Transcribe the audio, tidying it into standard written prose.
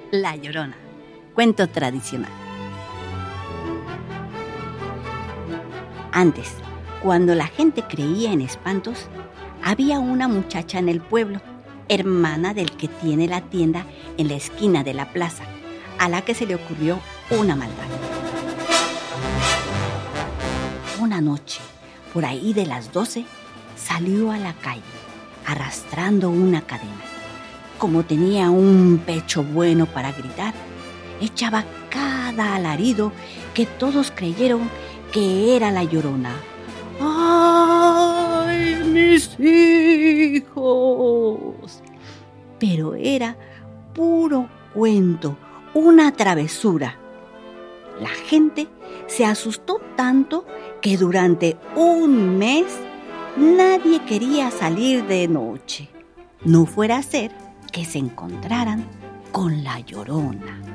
La Llorona, cuento tradicional. Antes, cuando la gente creía en espantos, había una muchacha en el pueblo, hermana del que tiene la tienda en la esquina de la plaza, a la que se le ocurrió una maldad. Una noche, por ahí de las 12, salió a la calle, arrastrando una cadena. Como tenía un pecho bueno para gritar, echaba cada alarido que todos creyeron que era la Llorona. ¡Ay, mis hijos! Pero era puro cuento, una travesura. La gente se asustó tanto que durante un mes nadie quería salir de noche. No fuera a ser que se encontraran con la Llorona.